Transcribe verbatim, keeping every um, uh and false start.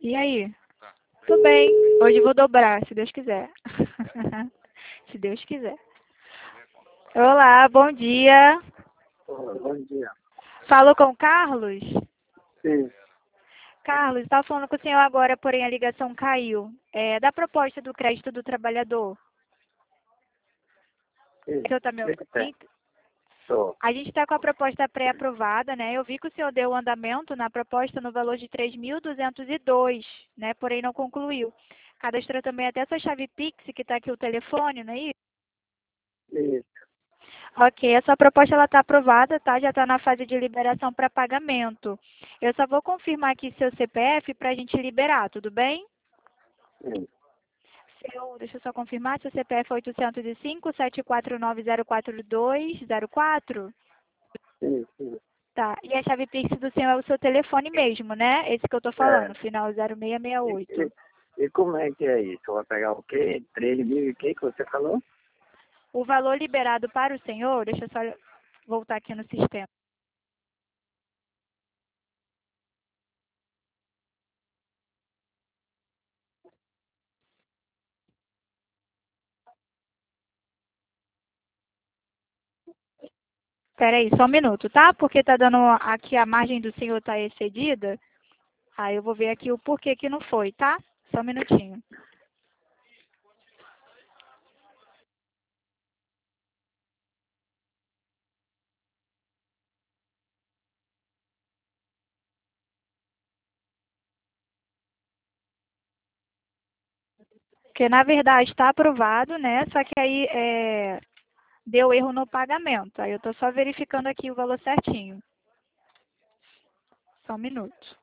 E aí? Tudo bem. Hoje eu vou dobrar, se Deus quiser. Se Deus quiser. Olá, bom dia. Olá, bom dia. Falo com o Carlos? Sim, Carlos, estava falando com o senhor agora, porém a ligação caiu. É da proposta do crédito do trabalhador. sim. O senhor tá O me... que que tem? Ent- Tô. A gente está com a proposta pré-aprovada, né? Eu vi que o senhor deu o andamento na proposta no valor de três mil duzentos e dois, né? Porém não concluiu. Cadastrou também até essa chave Pix, que está aqui o telefone, não é isso? Isso, Ok, essa proposta ela está aprovada, tá? Já está na fase de liberação para pagamento. Eu só vou confirmar aqui seu C P F para a gente liberar, tudo bem? sim, Seu, deixa eu só confirmar, seu C P F é oito zero cinco, sete quatro nove zero quatro dois zero quatro? sim, sim. Tá, e a chave Pix do senhor é o seu telefone mesmo, né? Esse que eu tô falando, É. final zero seis seis E, oito. e, e como é que é isso? Vai pegar o quê? Três mil e quê que você falou? O valor liberado para o senhor, deixa eu só voltar aqui no sistema. Espera aí, só um minuto, tá? Porque tá dando aqui a margem do senhor tá excedida. Aí eu vou ver aqui o porquê que não foi, tá? Só um minutinho. Porque na verdade está aprovado, né? Só que aí é, deu erro no pagamento. Aí eu tô só verificando aqui o valor certinho. Só um minuto.